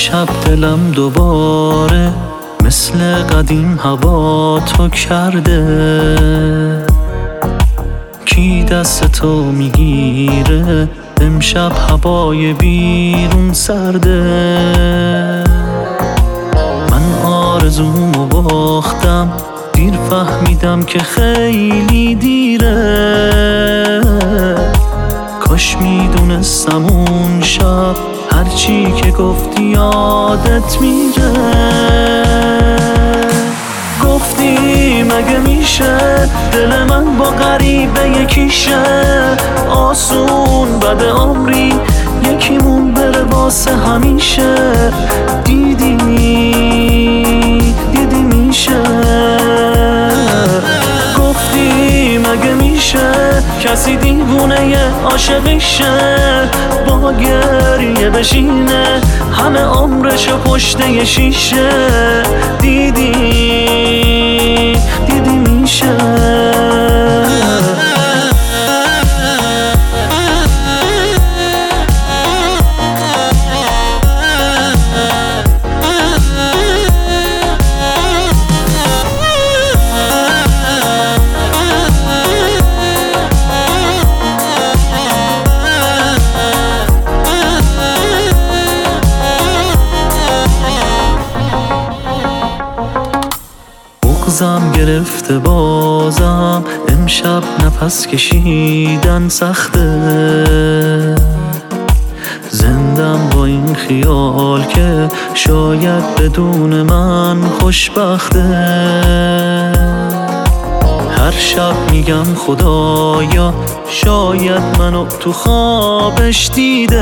امشب دلم دوباره مثل قدیم هوا تو کرده. کی دست تو میگیره امشب هوای بیرون سرده. من آرزومو باختم دیر فهمیدم که خیلی دیره. کاش میدونستم اون شب هرچی که گفتی یادت میره. گفتی مگه میشه دل من با غریبه یکیشه. آسون بد عمری یکیمون بره واسه همیشه. دیدی میشه. گفتی مگه میشه کسی دیوونه عاشقیشه. با گریه بشینه همه عمرشو پشت یه شیشه. دیدی میشه. بغضم گرفته بازم امشب نفس کشیدن سخته. زندم با این خیال که شاید بدون من خوشبخته. هر شب میگم خدایا شاید منو تو خوابش دیده.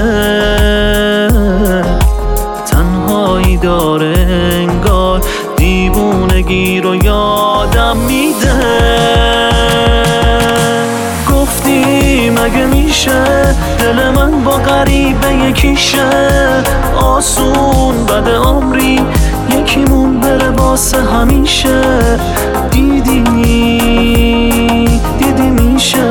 تنهایی داره انگار دیوونگی رو یادم میده. گفتی مگه میشه دل من با غریبه یکیشه. آسون بد عمری یکیمون بره واسه همیشه. دیدی میشه.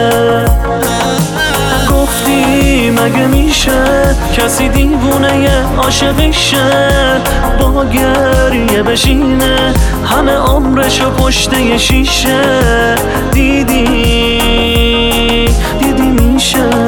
گفتی مگه میشه کسی دیوونه عاشقیشه. با گریه بشینه همه عمرشو پشت یه شیشه. دیدی میشه.